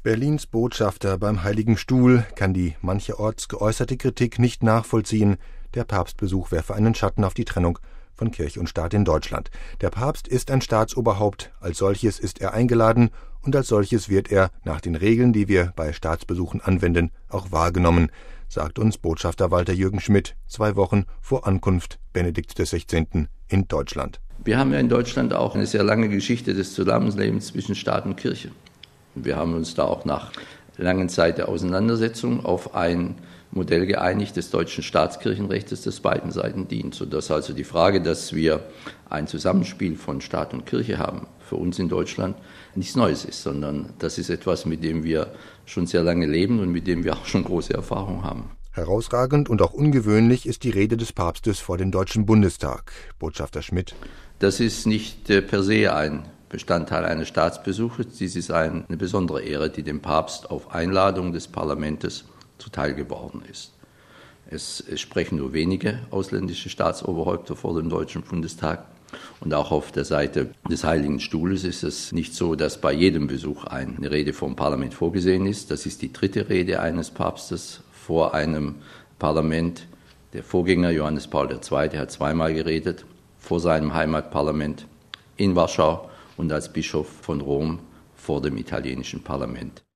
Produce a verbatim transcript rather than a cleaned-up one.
Berlins Botschafter beim Heiligen Stuhl kann die mancherorts geäußerte Kritik nicht nachvollziehen, der Papstbesuch werfe einen Schatten auf die Trennung von Kirche und Staat in Deutschland. Der Papst ist ein Staatsoberhaupt, als solches ist er eingeladen und als solches wird er nach den Regeln, die wir bei Staatsbesuchen anwenden, auch wahrgenommen, sagt uns Botschafter Walter Jürgen Schmidt zwei Wochen vor Ankunft Benedikts des Sechzehnten in Deutschland. Wir haben ja in Deutschland auch eine sehr lange Geschichte des Zusammenlebens zwischen Staat und Kirche. Wir haben uns da auch nach langen Zeit der Auseinandersetzung auf ein Modell geeinigt des deutschen Staatskirchenrechts, das beiden Seiten dient, sodass also die Frage, dass wir ein Zusammenspiel von Staat und Kirche haben, für uns in Deutschland nichts Neues ist, sondern das ist etwas, mit dem wir schon sehr lange leben und mit dem wir auch schon große Erfahrung haben. Herausragend und auch ungewöhnlich ist die Rede des Papstes vor dem Deutschen Bundestag. Botschafter Schmidt. Das ist nicht äh, per se ein Bestandteil eines Staatsbesuches. Dies ist eine besondere Ehre, die dem Papst auf Einladung des Parlaments zuteil geworden ist. Es, es sprechen nur wenige ausländische Staatsoberhäupter vor dem Deutschen Bundestag. Und auch auf der Seite des Heiligen Stuhles ist es nicht so, dass bei jedem Besuch eine Rede vom Parlament vorgesehen ist. Das ist die dritte Rede eines Papstes vor einem Parlament. Der Vorgänger Johannes Paul der Zweite hat zweimal geredet, vor seinem Heimatparlament in Warschau und als Bischof von Rom vor dem italienischen Parlament.